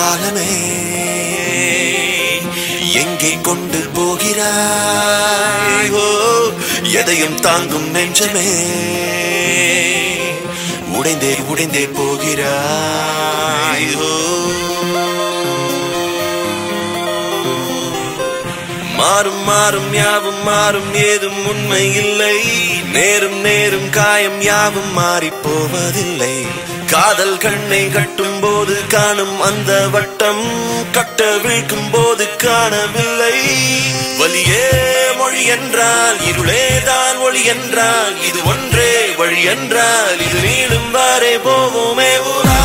காலமே எங்கே கொண்டு போகிறாய்? ஓ எதையும் தாங்கும் நெஞ்சமே உடைந்தே உடைந்தே போகிறாய். ஓ மாறும் மாறும் யாவும் மாறும், ஏதும் உண்மை இல்லை. நேரும் நேரும் காயம் யாவும் மாறி போவதில்லை. காதல் கண்ணை கட்டும் போது காணும் அந்த வட்டம், கட்ட விழ்க்கும் போது காணவில்லை. வலியே மொழி என்றால் இருளேதான் ஒளி என்றால், இது ஒன்றே வழி என்றால் இது நீளும் வாரே போவோமே ஊரா.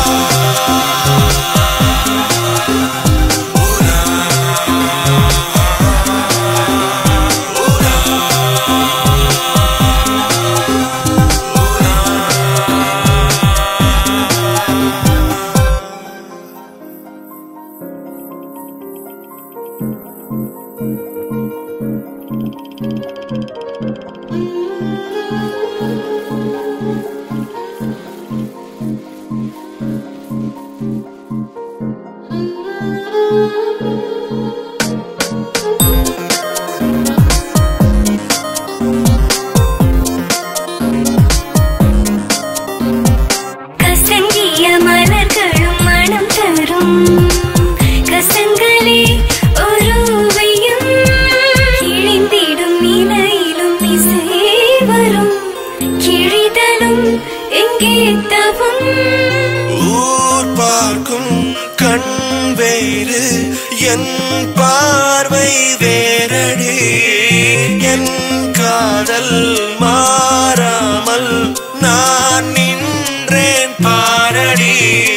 ஊர் பார்க்கும் கண் வேறு, என் பார்வை வேறடி. என் காதல் மாறாமல் நான் நின்றேன் பாரடி.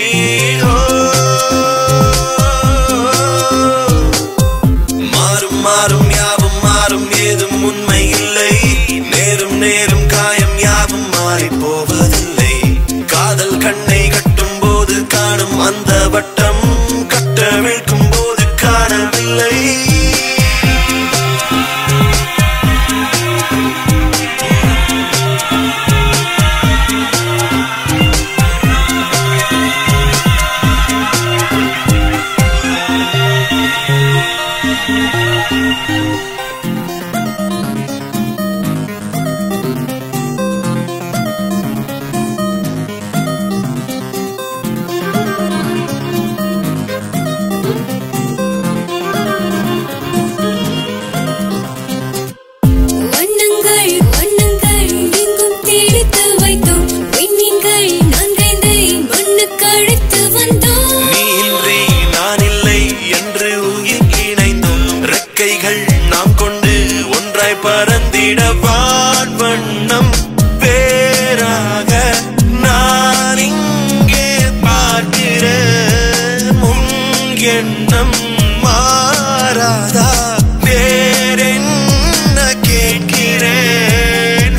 மாறும் மாறும் யாவும் மாறும், ஏதும் உண்மை இல்லை. நேரும் நேரும் காயம் யாவும் மாறி போவதில்லை. காதல் கண்ணை கட்டும் போது காணும் அந்த வட்டம், கட்ட விழ்க்கும் போது காணவில்லை. நாம் கொண்டு ஒன்றாய் பறந்திட வான் வண்ணம் வேறாக நான் இங்கே பார்க்கிறேன். முன் எண்ணம் மாறாதா, வேறென்ன கேட்கிறேன்.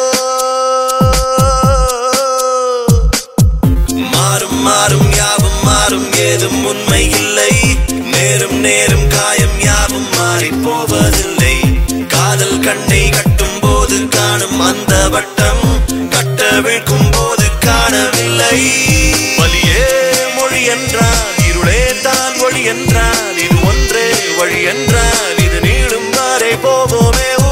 மாறும் மாறும் யாவும் மாறும், ஏதும் உண்மை இல்லை. நேரும் நேரும் காயம் யாவும் மாறி போவதில்லை. காதல் கண்ணை கட்டும் போது காணும் அந்த வட்டம், கட்ட விழ்க்கும் போது காணவில்லை. வலியே மொழி என்றால் இருளே தான் ஒளி என்றால், இது ஒன்றே வழி என்றால் இது நீளும் வாரே போவோமே.